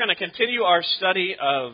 going to continue our study of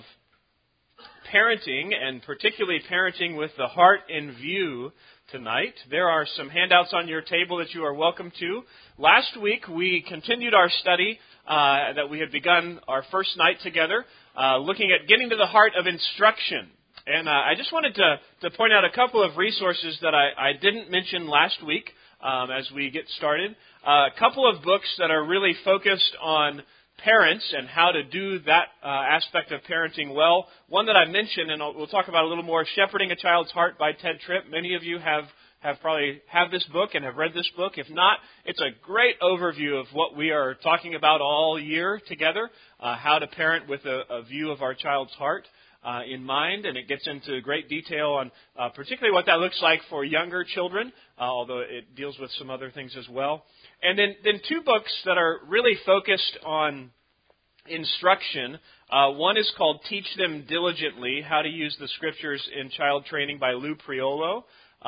parenting, and particularly parenting with the heart in view tonight. There are some handouts on your table that you are welcome to. Last week, we continued our study that we had begun our first night together, looking at getting to the heart of instruction. And I just wanted to point out a couple of resources that I didn't mention last week as we get started. A couple of books that are really focused on parents and how to do that aspect of parenting well. One that I mentioned, and we'll talk about a little more, Shepherding a Child's Heart by Ted Tripp. Many of you have probably have this book and have read this book. If not, it's a great overview of what we are talking about all year together, how to parent with a view of our child's heart in mind, and it gets into great detail on particularly what that looks like for younger children, although it deals with some other things as well. And then two books that are really focused on instruction. One is called Teach Them Diligently, How to Use the Scriptures in Child Training by Lou Priolo.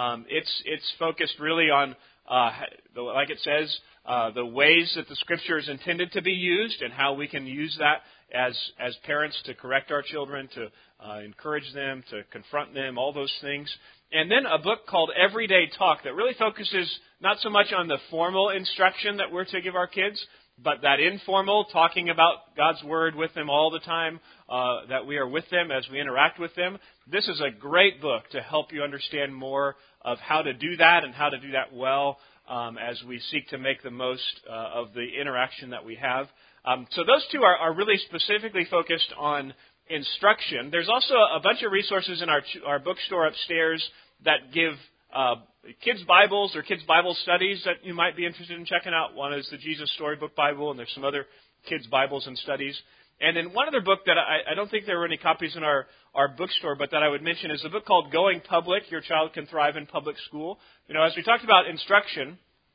It's focused really on, like it says, the ways that the Scripture is intended to be used and how we can use that as parents to correct our children, to encourage them, to confront them, all those things. And then a book called Everyday Talk that really focuses not so much on the formal instruction that we're to give our kids, but that informal, talking about God's Word with them all the time, that we are with them as we interact with them. This is a great book to help you understand more of how to do that and how to do that well as we seek to make the most of the interaction that we have. So those two are really specifically focused on instruction. There's also a bunch of resources in our bookstore upstairs that give kids' Bibles or kids' Bible studies that you might be interested in checking out. One is the Jesus Storybook Bible, and there's some other kids' Bibles and studies. And then one other book that I don't think there were any copies in our bookstore, but that I would mention is a book called Going Public, Your Child Can Thrive in Public School. You know, as we talked about instruction,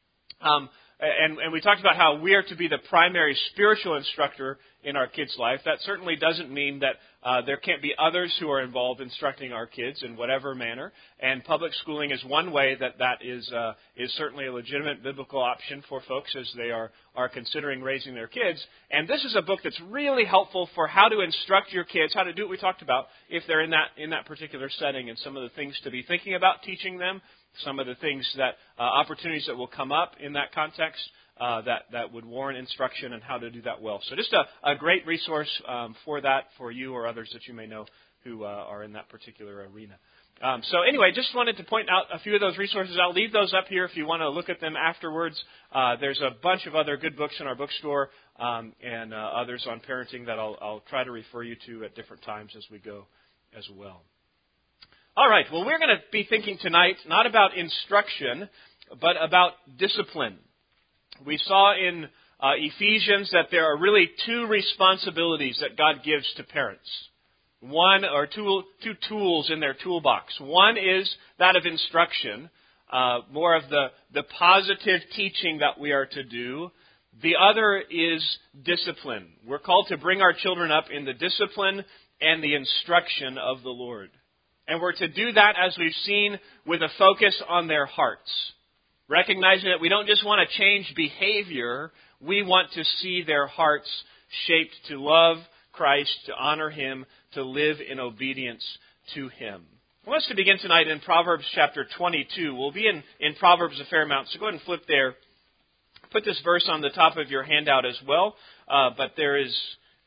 and we talked about how we are to be the primary spiritual instructor in our kids' life. That certainly doesn't mean that there can't be others who are involved instructing our kids in whatever manner. And public schooling is one way that is certainly a legitimate biblical option for folks as they are considering raising their kids. And this is a book that's really helpful for how to instruct your kids, how to do what we talked about if they're in that particular setting, and some of the things to be thinking about teaching them, some of the things that opportunities that will come up in that context that would warrant instruction and how to do that well. So just a great resource for that, for you or others that you may know who are in that particular arena. So anyway, just wanted to point out a few of those resources. I'll leave those up here if you want to look at them afterwards. There's a bunch of other good books in our bookstore and others on parenting that I'll try to refer you to at different times as we go as well. All right, well, we're going to be thinking tonight not about instruction, but about discipline. We saw in Ephesians that there are really two responsibilities that God gives to parents. One or two tools in their toolbox. One is that of instruction, more of the positive teaching that we are to do. The other is discipline. We're called to bring our children up in the discipline and the instruction of the Lord. And we're to do that, as we've seen, with a focus on their hearts. Recognizing that we don't just want to change behavior, we want to see their hearts shaped to love Christ, to honor Him, to live in obedience to Him. I want us to begin tonight in Proverbs chapter 22. We'll be in Proverbs a fair amount, so go ahead and flip there. Put this verse on the top of your handout as well, but there is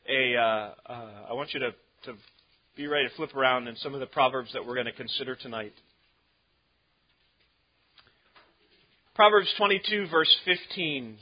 I want you to be ready to flip around in some of the Proverbs that we're going to consider tonight. Proverbs 22, verse 15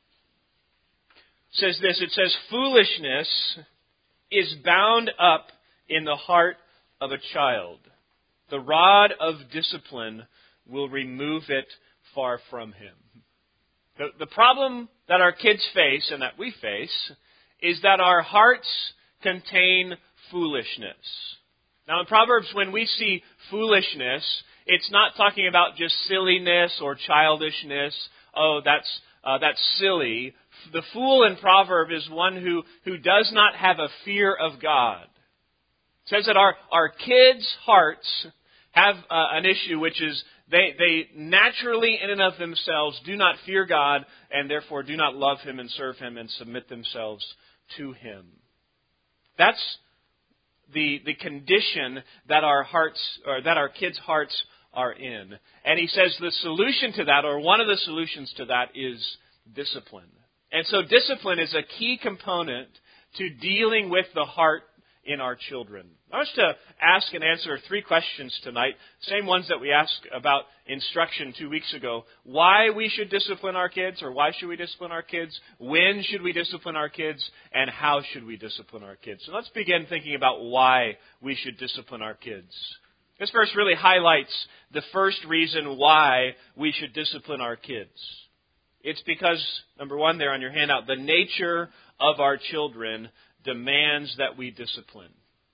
says this. It says, "Foolishness is bound up in the heart of a child. The rod of discipline will remove it far from him." The problem that our kids face and that we face is that our hearts contain foolishness. Now in Proverbs, when we see foolishness, it's not talking about just silliness or childishness. Oh, that's silly. The fool in Proverb is one who does not have a fear of God. It says that our kids' hearts have an issue, which is they naturally in and of themselves do not fear God and therefore do not love Him and serve Him and submit themselves to Him. That's the condition that our hearts, or that our kids' hearts are in. And he says the solution to that, or one of the solutions to that, is discipline. And so discipline is a key component to dealing with the heart in our children. I want to ask and answer 3 questions tonight, same ones that we asked about instruction 2 weeks ago. Why we should discipline our kids, or why should we discipline our kids? When should we discipline our kids? And how should we discipline our kids? So let's begin thinking about why we should discipline our kids. This verse really highlights the first reason why we should discipline our kids. It's because, number 1 there on your handout, the nature of our children demands that we discipline.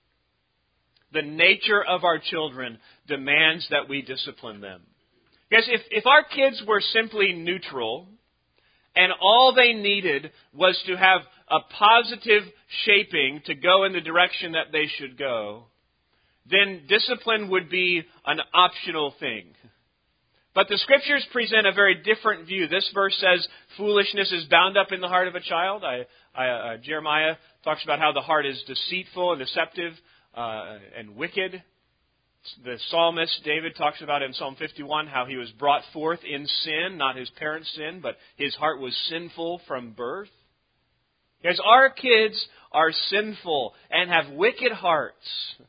The nature of our children demands that we discipline them. Guys, if our kids were simply neutral and all they needed was to have a positive shaping to go in the direction that they should go, then discipline would be an optional thing. But the Scriptures present a very different view. This verse says foolishness is bound up in the heart of a child. Jeremiah talks about how the heart is deceitful and deceptive and wicked. The psalmist David talks about in Psalm 51 how he was brought forth in sin, not his parents' sin, but his heart was sinful from birth. Because our kids are sinful and have wicked hearts.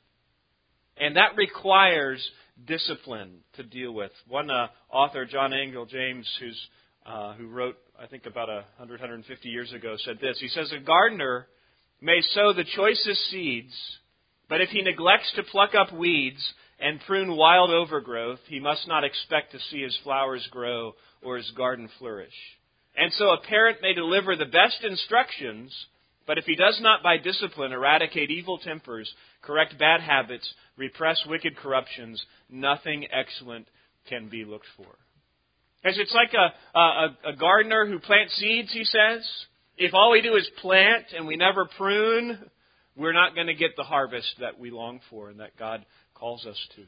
And that requires discipline to deal with. One author, John Angell James, who wrote, I think about 150 years ago, said this. He says, a gardener may sow the choicest seeds, but if he neglects to pluck up weeds and prune wild overgrowth, he must not expect to see his flowers grow or his garden flourish. And so a parent may deliver the best instructions, but if he does not by discipline eradicate evil tempers, correct bad habits, repress wicked corruptions, nothing excellent can be looked for. As it's like a gardener who plants seeds, he says. If all we do is plant and we never prune, we're not going to get the harvest that we long for and that God calls us to.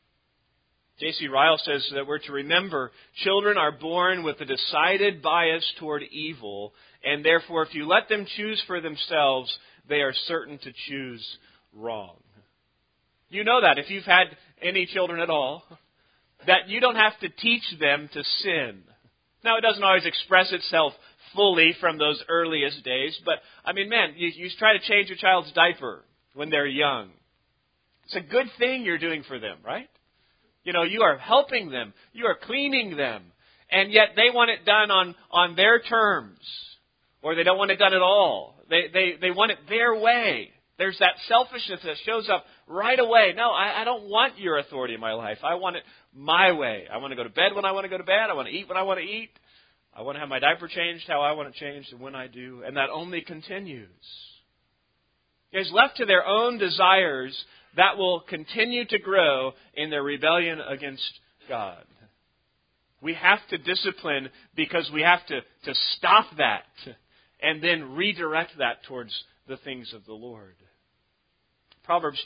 J.C. Ryle says that we're to remember children are born with a decided bias toward evil, and therefore if you let them choose for themselves, they are certain to choose wrong. You know that if you've had any children at all, that you don't have to teach them to sin. Now, it doesn't always express itself fully from those earliest days, but, I mean, man, you try to change your child's diaper when they're young. It's a good thing you're doing for them, right? You know, you are helping them. You are cleaning them. And yet they want it done on their terms. Or they don't want it done at all. They want it their way. There's that selfishness that shows up right away. No, I don't want your authority in my life. I want it my way. I want to go to bed when I want to go to bed. I want to eat when I want to eat. I want to have my diaper changed how I want it changed and when I do. And that only continues. Guys, left to their own desires, that will continue to grow in their rebellion against God. We have to discipline because we have to stop that and then redirect that towards the things of the Lord. Proverbs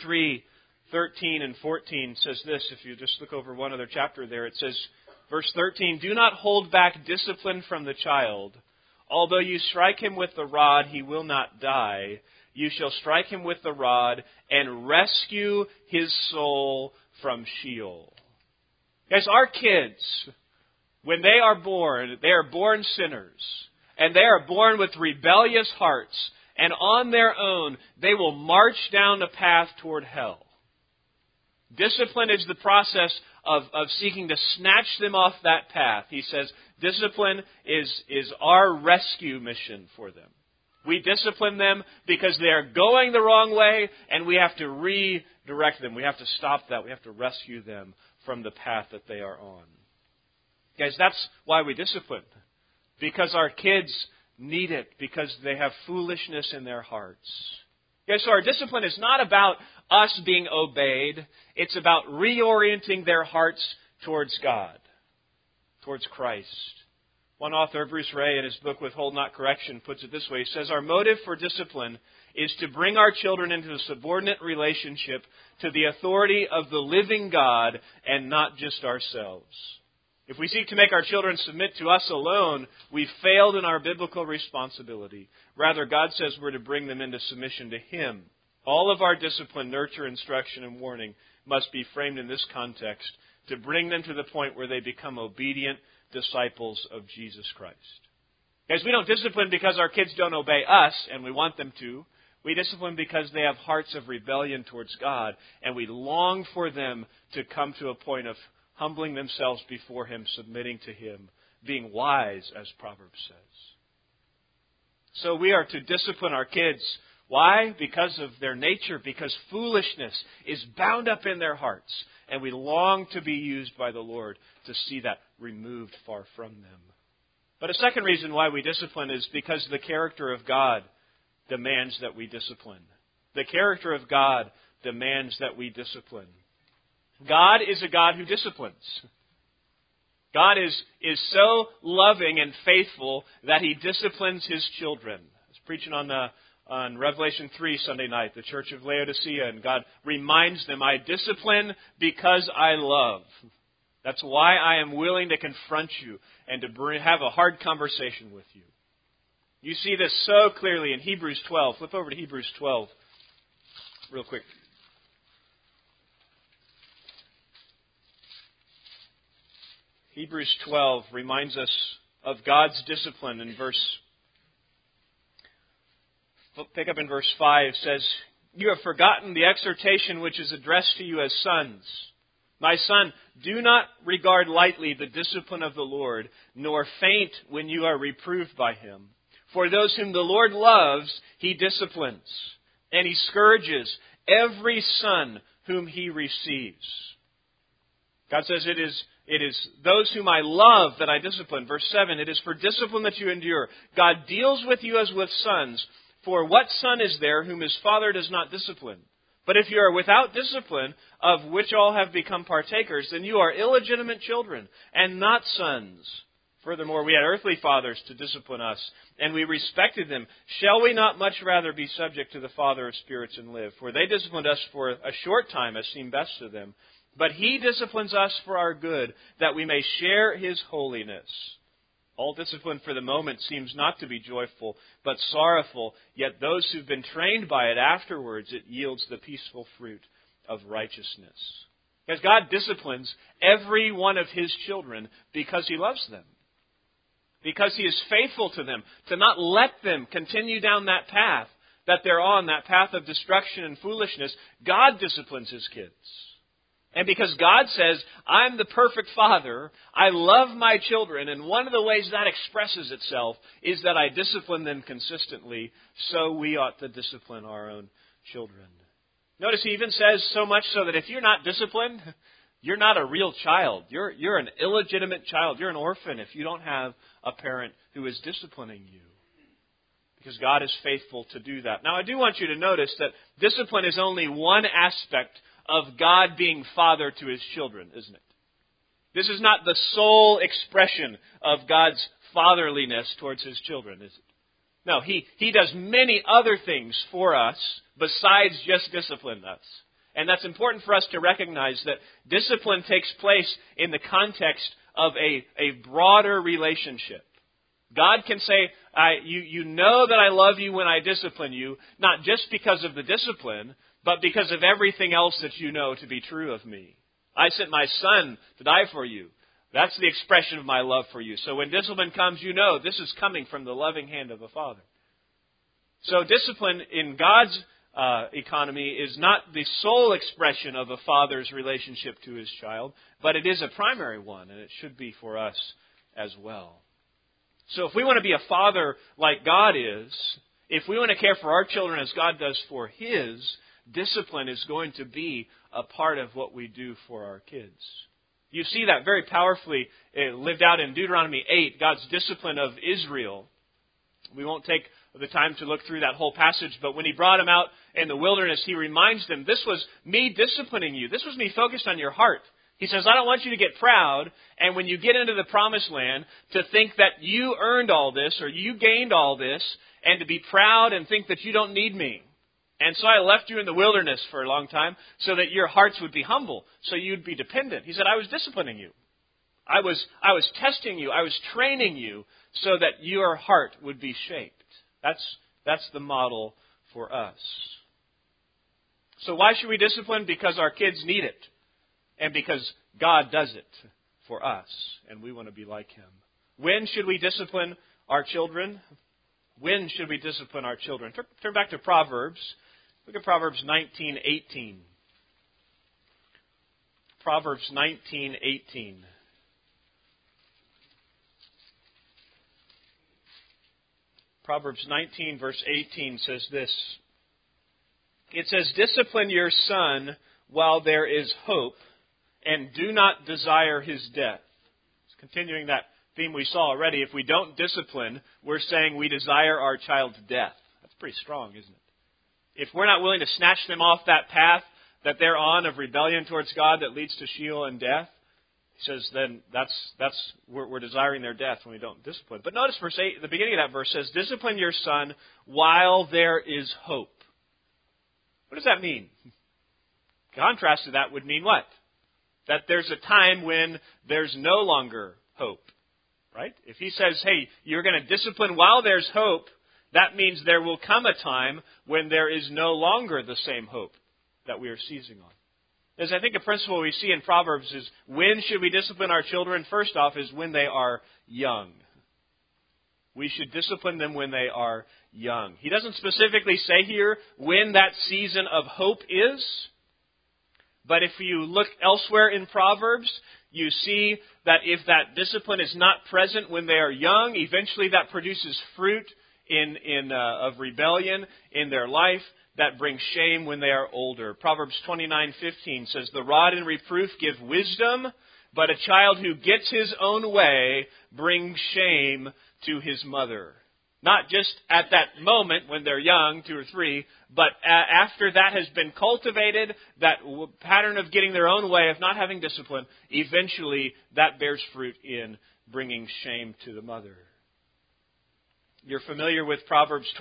23:13 and 14 says this. If you just look over one other chapter there, it says, verse 13, do not hold back discipline from the child. Although you strike him with the rod, he will not die. You shall strike him with the rod and rescue his soul from Sheol. Guys, our kids, when they are born sinners. And they are born with rebellious hearts. And on their own, they will march down the path toward hell. Discipline is the process of seeking to snatch them off that path. He says discipline is our rescue mission for them. We discipline them because they are going the wrong way, and we have to redirect them. We have to stop that. We have to rescue them from the path that they are on. Guys, that's why we discipline. Because our kids need it, because they have foolishness in their hearts. Okay, so our discipline is not about us being obeyed. It's about reorienting their hearts towards God, towards Christ. One author, Bruce Ray, in his book Withhold Not Correction, puts it this way. He says, our motive for discipline is to bring our children into a subordinate relationship to the authority of the living God and not just ourselves. If we seek to make our children submit to us alone, we've failed in our biblical responsibility. Rather, God says we're to bring them into submission to Him. All of our discipline, nurture, instruction, and warning must be framed in this context to bring them to the point where they become obedient disciples of Jesus Christ. Guys, we don't discipline because our kids don't obey us and we want them to. We discipline because they have hearts of rebellion towards God, and we long for them to come to a point of humbling themselves before Him, submitting to Him, being wise, as Proverbs says. So we are to discipline our kids. Why? Because of their nature, because foolishness is bound up in their hearts, and we long to be used by the Lord to see that removed far from them. But a second reason why we discipline is because the character of God demands that we discipline. The character of God demands that we discipline. God is a God who disciplines. God is so loving and faithful that He disciplines His children. I was preaching on Revelation 3 Sunday night, the church of Laodicea, and God reminds them, I discipline because I love. That's why I am willing to confront you and to have a hard conversation with you. You see this so clearly in Hebrews 12. Flip over to Hebrews 12 real quick. Hebrews 12 reminds us of God's discipline in pick up in verse 5, says, You have forgotten the exhortation which is addressed to you as sons. My son, do not regard lightly the discipline of the Lord, nor faint when you are reproved by Him. For those whom the Lord loves, He disciplines, and He scourges every son whom He receives. God says, It is those whom I love that I discipline. Verse 7, it is for discipline that you endure. God deals with you as with sons. For what son is there whom his father does not discipline? But if you are without discipline, of which all have become partakers, then you are illegitimate children and not sons. Furthermore, we had earthly fathers to discipline us, and we respected them. Shall we not much rather be subject to the Father of spirits and live? For they disciplined us for a short time, as seemed best to them. But He disciplines us for our good, that we may share His holiness. All discipline for the moment seems not to be joyful, but sorrowful. Yet those who've been trained by it afterwards, it yields the peaceful fruit of righteousness. Because God disciplines every one of His children because He loves them. Because He is faithful to them, to not let them continue down that path that they're on, that path of destruction and foolishness. God disciplines His kids. And because God says, I'm the perfect Father, I love my children, and one of the ways that expresses itself is that I discipline them consistently, so we ought to discipline our own children. Notice He even says so much so that if you're not disciplined, you're not a real child. You're an illegitimate child. You're an orphan if you don't have a parent who is disciplining you. Because God is faithful to do that. Now, I do want you to notice that discipline is only one aspect of God being Father to His children, isn't it? This is not the sole expression of God's fatherliness towards His children, is it? No, He does many other things for us besides just discipline us. And that's important for us to recognize that discipline takes place in the context of a broader relationship. God can say, you know that I love you when I discipline you, not just because of the discipline, but because of everything else that you know to be true of me. I sent my Son to die for you. That's the expression of my love for you. So when discipline comes, you know this is coming from the loving hand of a Father. So discipline in God's economy is not the sole expression of a father's relationship to his child, but it is a primary one, and it should be for us as well. So if we want to be a father like God is, if we want to care for our children as God does for His, discipline is going to be a part of what we do for our kids. You see that very powerfully lived out in Deuteronomy 8, God's discipline of Israel. We won't take the time to look through that whole passage, but when He brought them out in the wilderness, He reminds them, this was me disciplining you. This was me focused on your heart. He says, I don't want you to get proud, and when you get into the promised land, to think that you earned all this, or you gained all this, and to be proud and think that you don't need me. And so I left you in the wilderness for a long time so that your hearts would be humble, so you'd be dependent. He said, I was disciplining you. I was testing you. I was training you so that your heart would be shaped. That's the model for us. So why should we discipline? Because our kids need it. And because God does it for us. And we want to be like Him. When should we discipline our children? When should we discipline our children? Turn back to Proverbs. Look at Proverbs 19:18. Proverbs 19:18. Proverbs 19, verse 18 says this. It says, "Discipline your son while there is hope, and do not desire his death." It's continuing that theme we saw already. If we don't discipline, we're saying we desire our child's death. That's pretty strong, isn't it? If we're not willing to snatch them off that path that they're on of rebellion towards God that leads to Sheol and death, he says then we're desiring their death when we don't discipline. But notice verse 8, the beginning of that verse says, "Discipline your son while there is hope." What does that mean? Contrast to that would mean what? That there's a time when there's no longer hope. Right? If he says, hey, you're going to discipline while there's hope, that means there will come a time when there is no longer the same hope that we are seizing on. As I think a principle we see in Proverbs is, when should we discipline our children? First off is when they are young. We should discipline them when they are young. He doesn't specifically say here when that season of hope is. But if you look elsewhere in Proverbs, you see that if that discipline is not present when they are young, eventually that produces fruit of rebellion in their life that brings shame when they are older. Proverbs 29:15 says, "The rod and reproof give wisdom, but a child who gets his own way brings shame to his mother." Not just at that moment when they're young, 2 or 3, but after that has been cultivated, that pattern of getting their own way, of not having discipline, eventually that bears fruit in bringing shame to the mother. You're familiar with Proverbs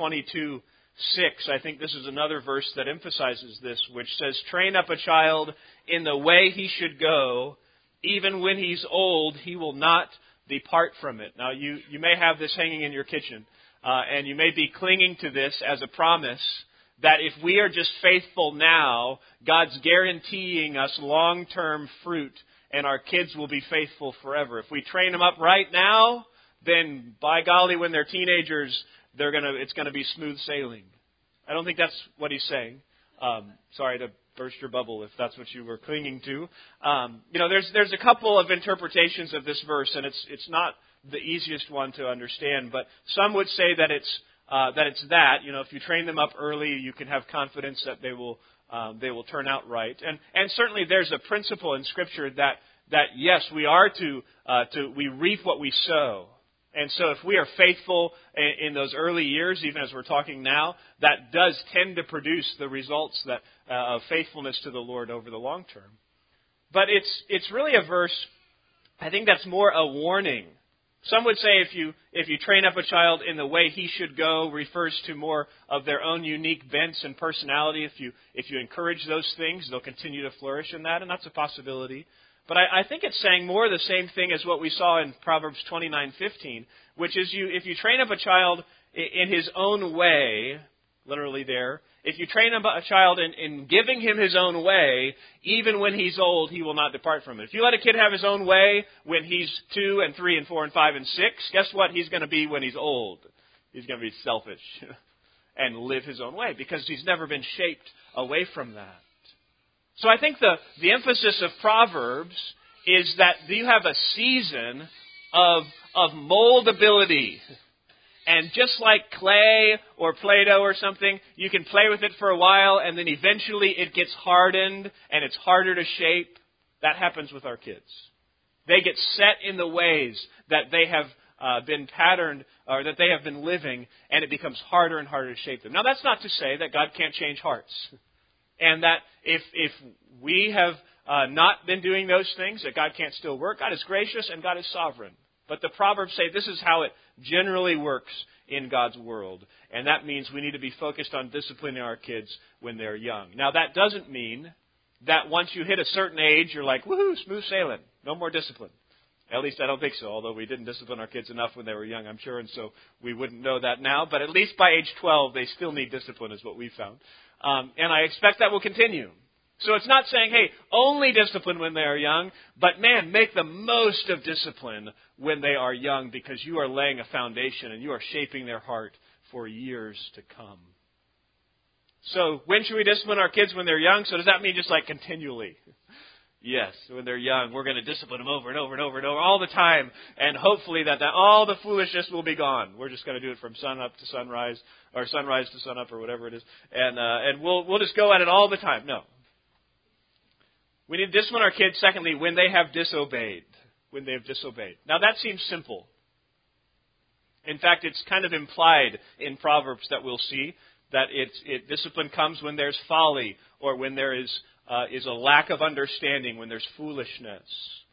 22:6. I think this is another verse that emphasizes this, which says, "Train up a child in the way he should go. Even when he's old, he will not depart from it." Now, you may have this hanging in your kitchen. And you may be clinging to this as a promise that if we are just faithful now, God's guaranteeing us long-term fruit and our kids will be faithful forever. If we train them up right now, then by golly, when they're teenagers, it's going to be smooth sailing. I don't think that's what he's saying. Sorry to burst your bubble if that's what you were clinging to. There's a couple of interpretations of this verse, and it's not the easiest one to understand, but some would say that it's that. If you train them up early, you can have confidence that they will turn out right. And certainly there's a principle in Scripture that yes, we are we reap what we sow. And so if we are faithful in those early years, even as we're talking now, that does tend to produce the results of faithfulness to the Lord over the long term. But it's really a verse, I think that's more a warning. Some would say if you train up a child in the way he should go refers to more of their own unique bents and personality. If you encourage those things, they'll continue to flourish in that, and that's a possibility. But I think it's saying more the same thing as what we saw in Proverbs 29:15, which is if you train up a child in his own way, literally there, if you train up a child in giving him his own way, even when he's old, he will not depart from it. If you let a kid have his own way when he's 2 and 3 and 4 and 5 and 6, guess what he's going to be when he's old? He's going to be selfish and live his own way because he's never been shaped away from that. So I think the emphasis of Proverbs is that you have a season of moldability. And just like clay or Play-Doh or something, you can play with it for a while and then eventually it gets hardened and it's harder to shape. That happens with our kids. They get set in the ways that they have been patterned or that they have been living, and it becomes harder and harder to shape them. Now, that's not to say that God can't change hearts. And that if we have not been doing those things, that God can't still work. God is gracious and God is sovereign. But the Proverbs say this is how it generally works in God's world. And that means we need to be focused on disciplining our kids when they're young. Now, that doesn't mean that once you hit a certain age, you're like, woohoo, smooth sailing. No more discipline. At least I don't think so, although we didn't discipline our kids enough when they were young, I'm sure, and so we wouldn't know that now. But at least by age 12, they still need discipline is what we found. And I expect that will continue. So it's not saying, hey, only discipline when they are young, but man, make the most of discipline when they are young because you are laying a foundation and you are shaping their heart for years to come. So when should we discipline our kids? When they're young? So does that mean just like continually? Yes, when they're young, we're going to discipline them over and over and over and over all the time, and hopefully that all the foolishness will be gone. We're just going to do it from sun up to sunrise, or sunrise to sun up, or whatever it is, and we'll just go at it all the time. No. We need to discipline our kids, secondly, when they have disobeyed. When they have disobeyed. Now that seems simple. In fact, it's kind of implied in Proverbs that we'll see that discipline comes when there's folly or when there is a lack of understanding, when there's foolishness.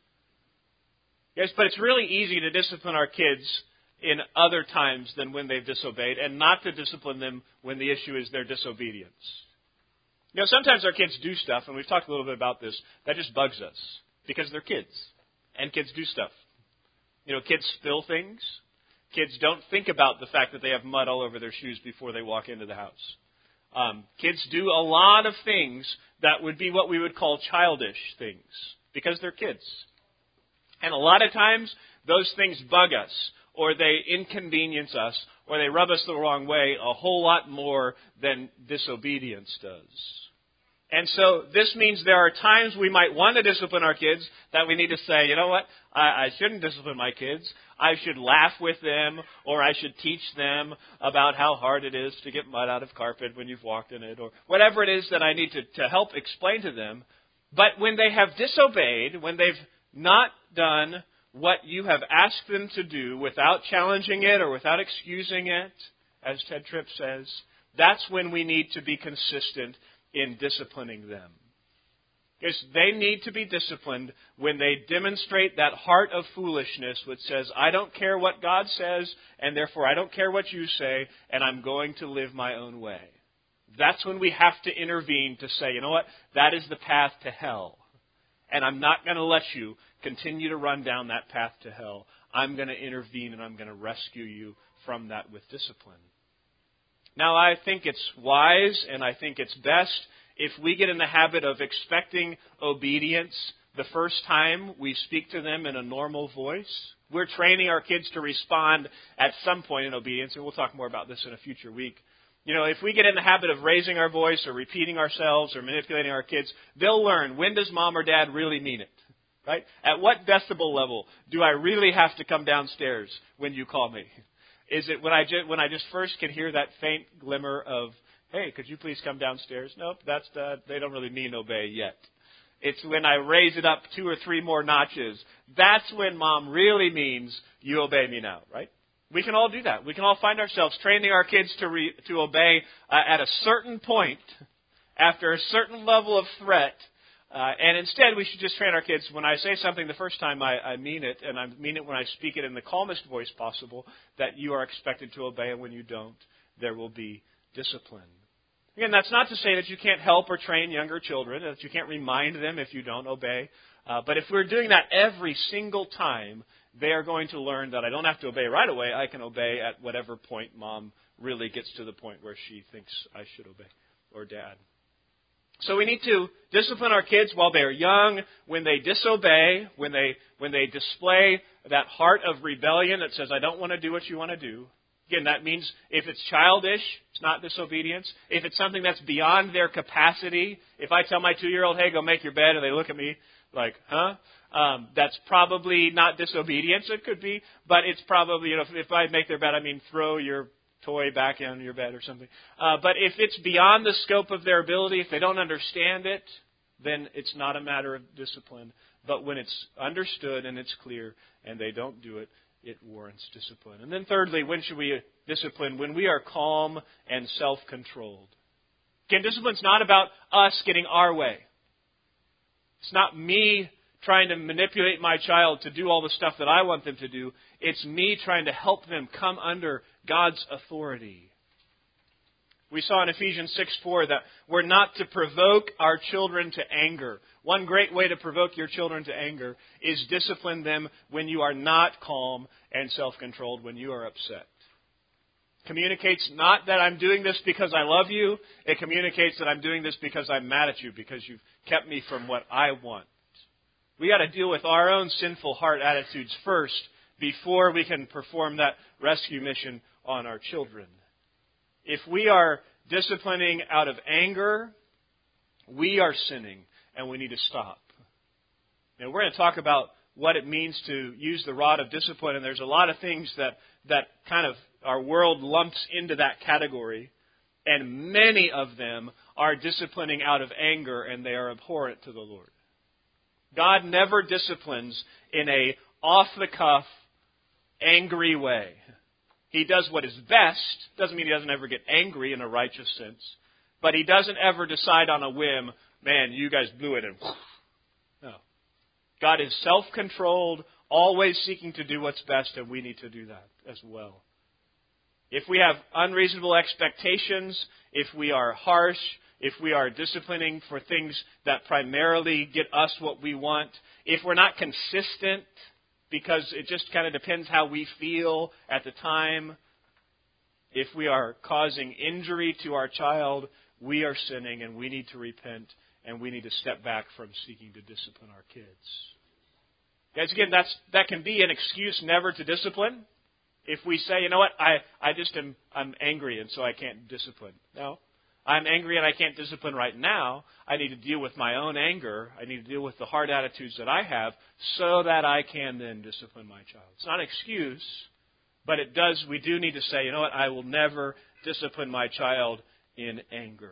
Yes, but it's really easy to discipline our kids in other times than when they've disobeyed, and not to discipline them when the issue is their disobedience. You know, sometimes our kids do stuff, and we've talked a little bit about this, that just bugs us because they're kids, and kids do stuff. You know, kids spill things. Kids don't think about the fact that they have mud all over their shoes before they walk into the house. Kids do a lot of things that would be what we would call childish things because they're kids. And a lot of times, those things bug us, or they inconvenience us, or they rub us the wrong way a whole lot more than disobedience does. And so this means there are times we might want to discipline our kids that we need to say, you know what, I shouldn't discipline my kids. I should laugh with them, or I should teach them about how hard it is to get mud out of carpet when you've walked in it, or whatever it is that I need to help explain to them. But when they have disobeyed, when they've not done what you have asked them to do without challenging it or without excusing it, as Ted Tripp says, that's when we need to be consistent in disciplining them. Because they need to be disciplined when they demonstrate that heart of foolishness which says, I don't care what God says, and therefore I don't care what you say, and I'm going to live my own way. That's when we have to intervene to say, you know what, that is the path to hell. And I'm not going to let you continue to run down that path to hell. I'm going to intervene and I'm going to rescue you from that with discipline. Now, I think it's wise and I think it's best if we get in the habit of expecting obedience the first time we speak to them in a normal voice. We're training our kids to respond at some point in obedience, and we'll talk more about this in a future week. You know, if we get in the habit of raising our voice or repeating ourselves or manipulating our kids, they'll learn, when does mom or dad really mean it? Right? At what decibel level do I really have to come downstairs when you call me? Is it when I just first can hear that faint glimmer of, hey, could you please come downstairs? Nope, they don't really mean obey yet. It's when I raise it up 2 or 3 more notches. That's when mom really means you obey me now, right? We can all do that. We can all find ourselves training our kids to obey at a certain point, after a certain level of threat. And instead, we should just train our kids, when I say something the first time, I mean it, and I mean it when I speak it in the calmest voice possible, that you are expected to obey, and when you don't, there will be discipline. Again, that's not to say that you can't help or train younger children, that you can't remind them if you don't obey. But if we're doing that every single time, they are going to learn that I don't have to obey right away. I can obey at whatever point mom really gets to the point where she thinks I should obey, or dad. So we need to discipline our kids while they are young, when they disobey, when they display that heart of rebellion that says, I don't want to do what you want to do. Again, that means if it's childish, it's not disobedience. If it's something that's beyond their capacity, if I tell my 2-year-old, hey, go make your bed, and they look at me like, huh? That's probably not disobedience. It could be, but it's probably, if I make their bed, I mean throw your toy back in your bed or something. But if it's beyond the scope of their ability, if they don't understand it, then it's not a matter of discipline. But when it's understood and it's clear and they don't do it, it warrants discipline. And then thirdly, when should we discipline? When we are calm and self-controlled. Again, discipline's not about us getting our way. It's not me trying to manipulate my child to do all the stuff that I want them to do. It's me trying to help them come under God's authority. We saw in Ephesians 6:4 that we're not to provoke our children to anger. One great way to provoke your children to anger is discipline them when you are not calm and self-controlled, when you are upset. Communicates not that I'm doing this because I love you. It communicates that I'm doing this because I'm mad at you, because you've kept me from what I want. We got to deal with our own sinful heart attitudes first before we can perform that rescue mission on our children. If we are disciplining out of anger, we are sinning, and we need to stop. Now, we're going to talk about what it means to use the rod of discipline, and there's a lot of things that kind of our world lumps into that category, and many of them are disciplining out of anger, and they are abhorrent to the Lord. God never disciplines in a off-the-cuff, angry way. He does what is best. Doesn't mean He doesn't ever get angry in a righteous sense. But He doesn't ever decide on a whim, man, you guys blew it, and no. God is self-controlled, always seeking to do what's best, and we need to do that as well. If we have unreasonable expectations, if we are harsh, if we are disciplining for things that primarily get us what we want, if we're not consistent, because it just kind of depends how we feel at the time, if we are causing injury to our child, we are sinning, and we need to repent, and we need to step back from seeking to discipline our kids. Guys, again, that can be an excuse never to discipline. If we say, you know what, I'm angry, and so I can't discipline. No. I'm angry and I can't discipline right now. I need to deal with my own anger. I need to deal with the hard attitudes that I have so that I can then discipline my child. It's not an excuse, but we do need to say, you know what, I will never discipline my child in anger.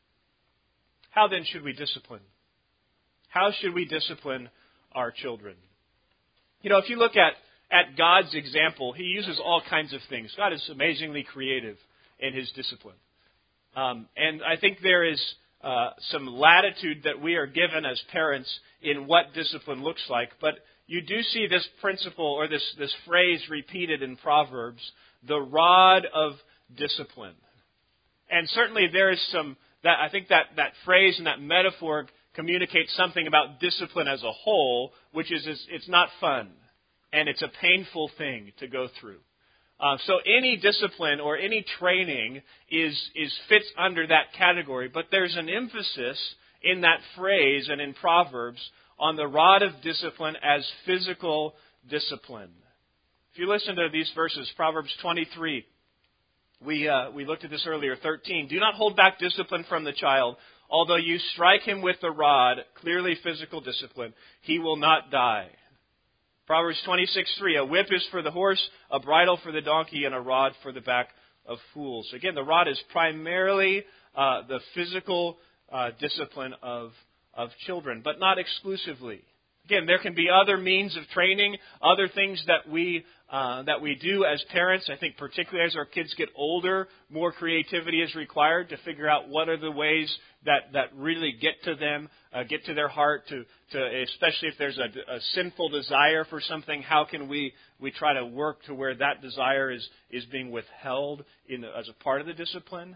How then should we discipline? How should we discipline our children? You know, if you look at God's example, He uses all kinds of things. God is amazingly creative in His discipline. And I think there is some latitude that we are given as parents in what discipline looks like. But you do see this principle or this phrase repeated in Proverbs, the rod of discipline. And certainly there is I think that phrase and that metaphor communicates something about discipline as a whole, which is it's not fun. And it's a painful thing to go through. So any discipline or any training fits under that category. But there's an emphasis in that phrase and in Proverbs on the rod of discipline as physical discipline. If you listen to these verses, Proverbs 23, we looked at this earlier, 13. Do not hold back discipline from the child. Although you strike him with the rod, clearly physical discipline, he will not die. Proverbs 26:3, a whip is for the horse, a bridle for the donkey, and a rod for the back of fools. Again, the rod is primarily the physical discipline of children, but not exclusively. Again, there can be other means of training, other things that we do as parents. I think particularly as our kids get older, more creativity is required to figure out what are the ways that really get to them, get to their heart, to especially if there's a sinful desire for something, how can we try to work to where that desire is being withheld as a part of the discipline?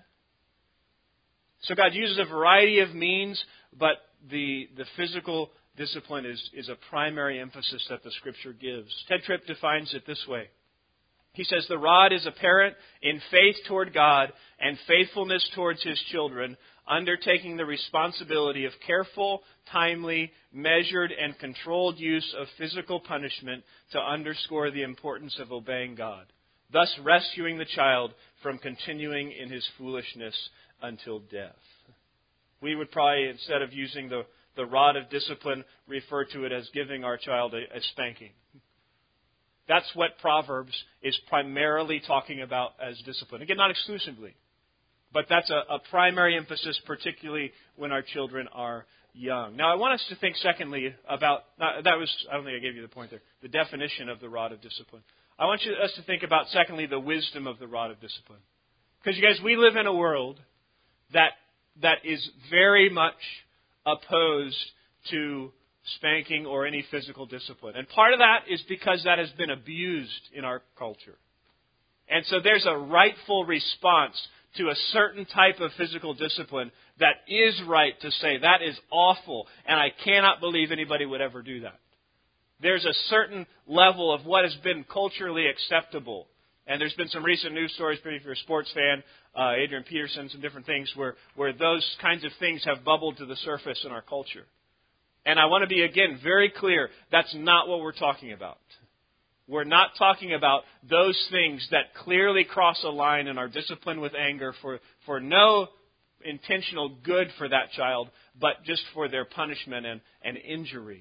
So God uses a variety of means, but the physical discipline is a primary emphasis that the Scripture gives. Ted Tripp defines it this way. He says, the rod is a parent in faith toward God and faithfulness towards his children, undertaking the responsibility of careful, timely, measured, and controlled use of physical punishment to underscore the importance of obeying God, thus rescuing the child from continuing in his foolishness until death. We would probably, instead of using the rod of discipline, refer to it as giving our child a spanking. That's what Proverbs is primarily talking about as discipline. Again, not exclusively, but that's a primary emphasis, particularly when our children are young. Now, I want us to think secondly about, I don't think I gave you the point there, the definition of the rod of discipline. I want us to think about, secondly, the wisdom of the rod of discipline. Because, you guys, we live in a world that is very much opposed to spanking or any physical discipline. And part of that is because that has been abused in our culture. And so there's a rightful response to a certain type of physical discipline that is right to say, that is awful, and I cannot believe anybody would ever do that. There's a certain level of what has been culturally acceptable. And there's been some recent news stories, particularly if you're a sports fan, Adrian Peterson, some different things where those kinds of things have bubbled to the surface in our culture. And I want to be, again, very clear, that's not what we're talking about. We're not talking about those things that clearly cross a line and are disciplined with anger for no intentional good for that child, but just for their punishment and injury.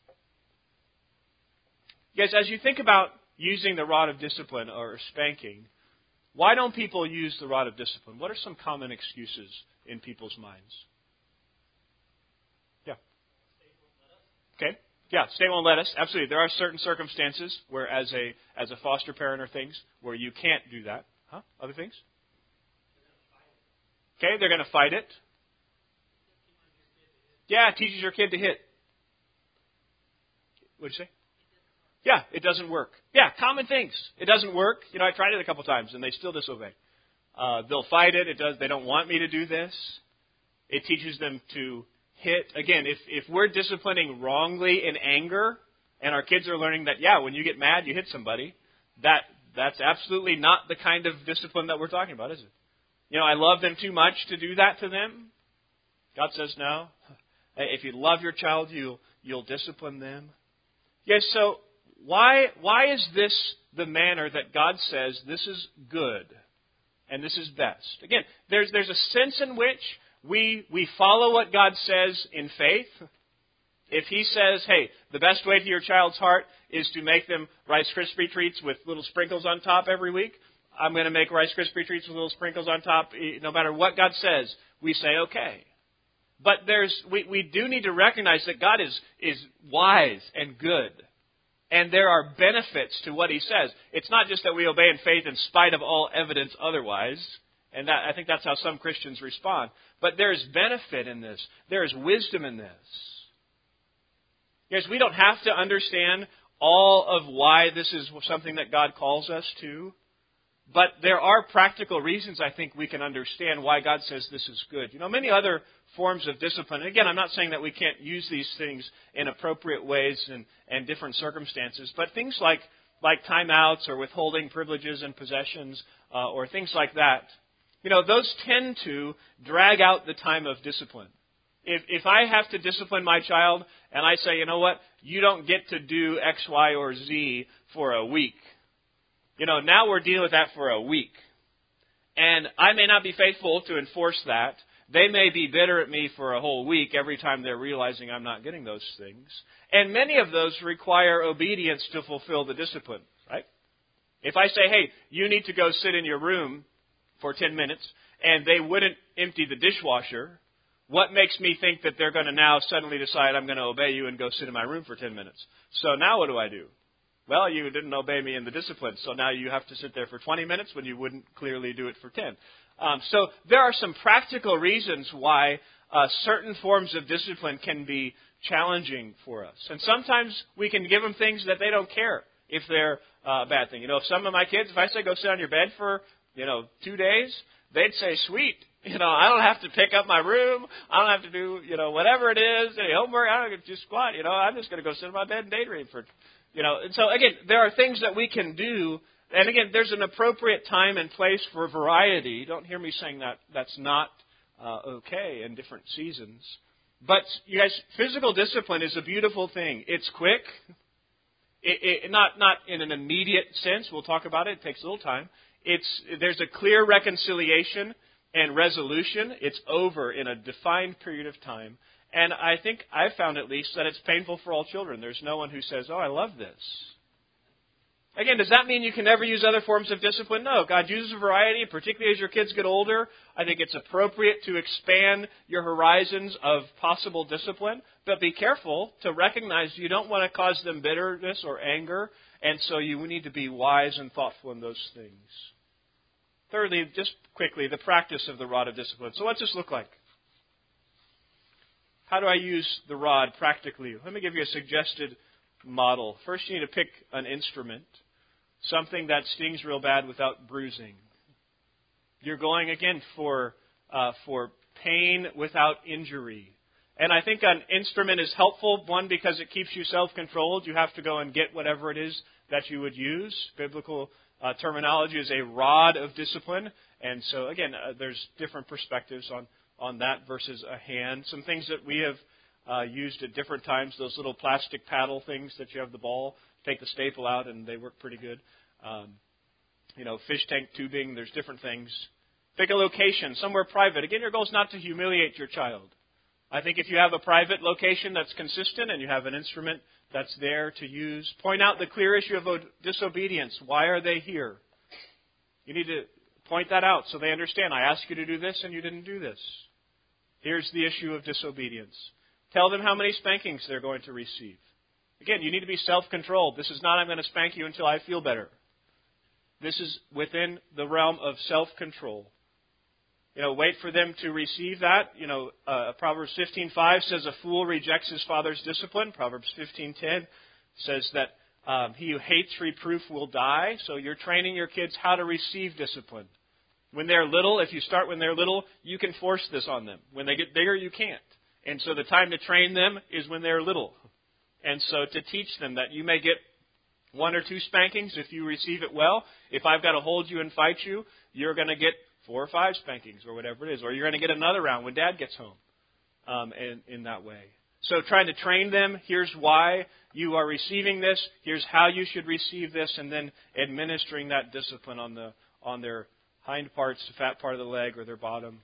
Guys, as you think about using the rod of discipline or spanking, why don't people use the rod of discipline? What are some common excuses in people's minds? Yeah. Okay. Yeah, state won't let us. Absolutely. There are certain circumstances where as a foster parent or things where you can't do that. Huh? Other things? Okay, they're going to fight it. Yeah, it teaches your kid to hit. What'd you say? Yeah, it doesn't work. Yeah, common things. It doesn't work. I tried it a couple times and they still disobey. They'll fight it. They don't want me to do this. It teaches them to hit. Again, if we're disciplining wrongly in anger and our kids are learning that, when you get mad, you hit somebody, that's absolutely not the kind of discipline that we're talking about, is it? I love them too much to do that to them. God says no. If you love your child, you'll discipline them. Yes, so why is this the manner that God says this is good and this is best? Again, there's a sense in which we follow what God says in faith. If He says, hey, the best way to your child's heart is to make them Rice Krispie treats with little sprinkles on top every week, I'm going to make Rice Krispie treats with little sprinkles on top. No matter what God says, we say okay. But we do need to recognize that God is wise and good. And there are benefits to what He says. It's not just that we obey in faith in spite of all evidence otherwise. And I think that's how some Christians respond. But there is benefit in this. There is wisdom in this. Yes, we don't have to understand all of why this is something that God calls us to. But there are practical reasons I think we can understand why God says this is good. Many other forms of discipline. And again, I'm not saying that we can't use these things in appropriate ways and different circumstances. But things like timeouts or withholding privileges and possessions or things like that, those tend to drag out the time of discipline. If I have to discipline my child and I say, you don't get to do X, Y, or Z for a week. Now we're dealing with that for a week. And I may not be faithful to enforce that. They may be bitter at me for a whole week every time they're realizing I'm not getting those things. And many of those require obedience to fulfill the discipline, right? If I say, hey, you need to go sit in your room for 10 minutes, and they wouldn't empty the dishwasher, what makes me think that they're going to now suddenly decide I'm going to obey you and go sit in my room for 10 minutes? So now what do? Well, you didn't obey me in the discipline, so now you have to sit there for 20 minutes when you wouldn't clearly do it for 10. So there are some practical reasons why certain forms of discipline can be challenging for us. And sometimes we can give them things that they don't care if they're a bad thing. If some of my kids, if I say go sit on your bed for, 2 days, they'd say, sweet. I don't have to pick up my room. I don't have to do, whatever it is, any homework. I don't have to just squat. I'm just going to go sit in my bed and daydream for and so again, there are things that we can do. And again, there's an appropriate time and place for variety. Don't hear me saying that that's not okay in different seasons. But you guys, physical discipline is a beautiful thing. It's quick. Not in an immediate sense. We'll talk about it. It takes a little time. There's a clear reconciliation and resolution. It's over in a defined period of time. And I think I've found at least that it's painful for all children. There's no one who says, oh, I love this. Again, does that mean you can never use other forms of discipline? No. God uses a variety, particularly as your kids get older. I think it's appropriate to expand your horizons of possible discipline. But be careful to recognize you don't want to cause them bitterness or anger. And so you need to be wise and thoughtful in those things. Thirdly, just quickly, the practice of the rod of discipline. So what's this look like? How do I use the rod practically? Let me give you a suggested model. First, you need to pick an instrument, something that stings real bad without bruising. You're going, again, for pain without injury. And I think an instrument is helpful, one, because it keeps you self-controlled. You have to go and get whatever it is that you would use. Biblical terminology is a rod of discipline. And so, again, there's different perspectives on that versus a hand. Some things that we have used at different times, those little plastic paddle things that you have the ball, take the staple out, and they work pretty good. Fish tank tubing, there's different things. Pick a location, somewhere private. Again, your goal is not to humiliate your child. I think if you have a private location that's consistent and you have an instrument that's there to use, point out the clear issue of disobedience. Why are they here? You need to point that out so they understand. I asked you to do this and you didn't do this. Here's the issue of disobedience. Tell them how many spankings they're going to receive. Again, you need to be self-controlled. This is not, I'm going to spank you until I feel better. This is within the realm of self-control. Wait for them to receive that. Proverbs 15:5 says a fool rejects his father's discipline. Proverbs 15:10 says that he who hates reproof will die. So you're training your kids how to receive discipline. When they're little, if you start when they're little, you can force this on them. When they get bigger, you can't. And so the time to train them is when they're little. And so to teach them that you may get 1 or 2 spankings if you receive it well. If I've got to hold you and fight you, you're going to get 4 or 5 spankings or whatever it is. Or you're going to get another round when Dad gets home in that way. So trying to train them, here's why you are receiving this, here's how you should receive this, and then administering that discipline on their hind parts, the fat part of the leg, or their bottom.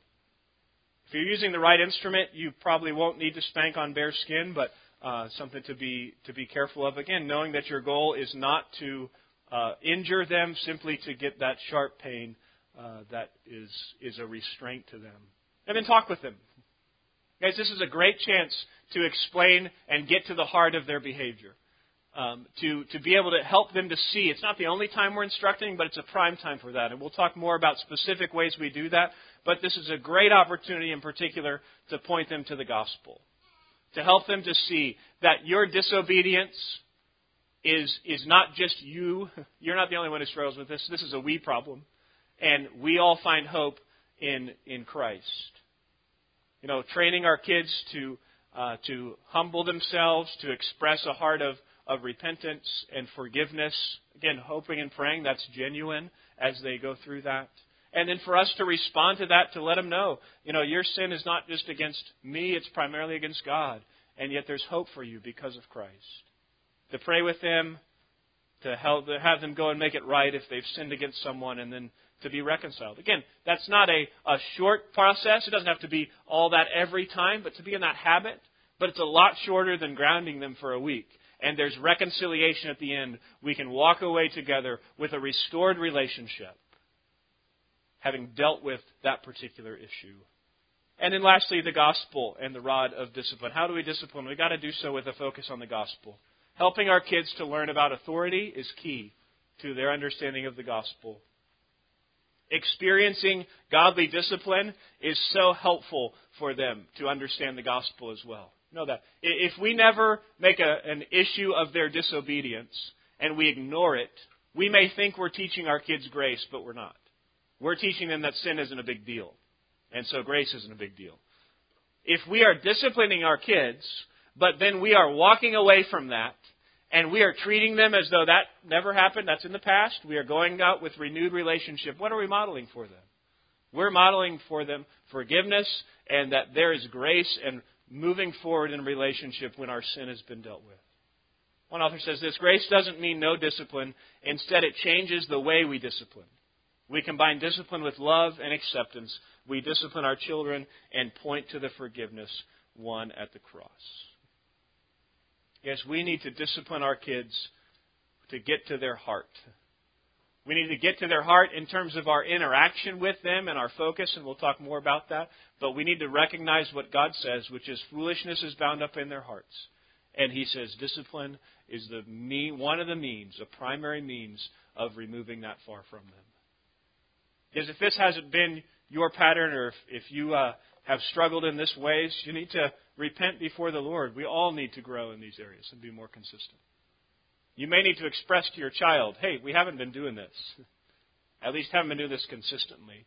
If you're using the right instrument, you probably won't need to spank on bare skin, but something to be careful of. Again, knowing that your goal is not to injure them, simply to get that sharp pain that is a restraint to them. And then talk with them. Guys, this is a great chance to explain and get to the heart of their behavior. To be able to help them to see. It's not the only time we're instructing, but it's a prime time for that. And we'll talk more about specific ways we do that. But this is a great opportunity in particular to point them to the gospel. To help them to see that your disobedience is not just you. You're not the only one who struggles with this. This is a we problem. And we all find hope in Christ. Training our kids to humble themselves, to express a heart of repentance and forgiveness. Again, hoping and praying that's genuine as they go through that. And then for us to respond to that, to let them know, your sin is not just against me, it's primarily against God. And yet there's hope for you because of Christ. To pray with them, to have them go and make it right if they've sinned against someone, and then to be reconciled. Again, that's not a short process. It doesn't have to be all that every time, but to be in that habit. But it's a lot shorter than grounding them for a week. And there's reconciliation at the end. We can walk away together with a restored relationship, having dealt with that particular issue. And then lastly, the gospel and the rod of discipline. How do we discipline? We've got to do so with a focus on the gospel. Helping our kids to learn about authority is key to their understanding of the gospel. Experiencing godly discipline is so helpful for them to understand the gospel as well. Know that. If we never make an issue of their disobedience and we ignore it, we may think we're teaching our kids grace, but we're not. We're teaching them that sin isn't a big deal. And so grace isn't a big deal. If we are disciplining our kids, but then we are walking away from that, and we are treating them as though that never happened, that's in the past, we are going out with renewed relationship, what are we modeling for them? We're modeling for them forgiveness and that there is grace and moving forward in relationship when our sin has been dealt with. One author says this, grace doesn't mean no discipline. Instead, it changes the way we discipline. We combine discipline with love and acceptance. We discipline our children and point to the forgiveness won at the cross. Yes, we need to discipline our kids to get to their heart. We need to get to their heart in terms of our interaction with them and our focus, and we'll talk more about that. But we need to recognize what God says, which is foolishness is bound up in their hearts. And He says discipline is one of the means, a primary means of removing that far from them. Because if this hasn't been your pattern, or if you have struggled in this ways, you need to repent before the Lord. We all need to grow in these areas and be more consistent. You may need to express to your child, hey, we haven't been doing this. At least haven't been doing this consistently.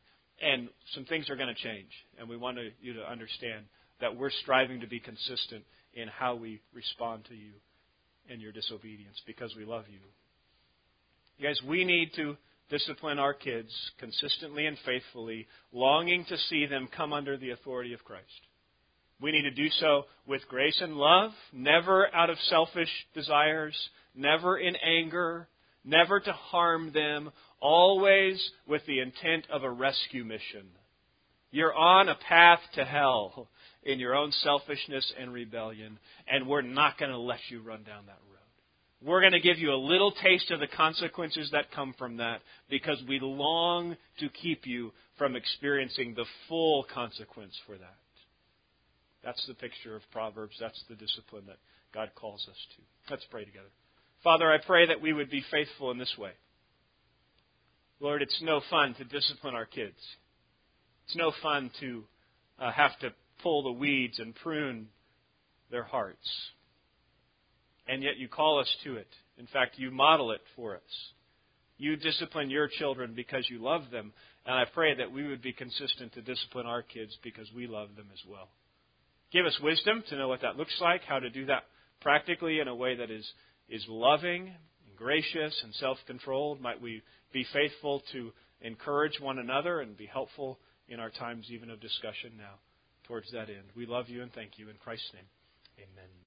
And some things are going to change. And we want you to understand that we're striving to be consistent in how we respond to you and your disobedience because we love you. You guys, we need to discipline our kids consistently and faithfully, longing to see them come under the authority of Christ. We need to do so with grace and love, never out of selfish desires, never in anger, never to harm them, always with the intent of a rescue mission. You're on a path to hell in your own selfishness and rebellion, and we're not going to let you run down that road. We're going to give you a little taste of the consequences that come from that because we long to keep you from experiencing the full consequence for that. That's the picture of Proverbs. That's the discipline that God calls us to. Let's pray together. Father, I pray that we would be faithful in this way. Lord, it's no fun to discipline our kids. It's no fun to have to pull the weeds and prune their hearts. And yet you call us to it. In fact, you model it for us. You discipline your children because you love them. And I pray that we would be consistent to discipline our kids because we love them as well. Give us wisdom to know what that looks like, how to do that practically in a way that is loving and gracious and self-controlled. Might we be faithful to encourage one another and be helpful in our times even of discussion now towards that end. We love you and thank you in Christ's name. Amen.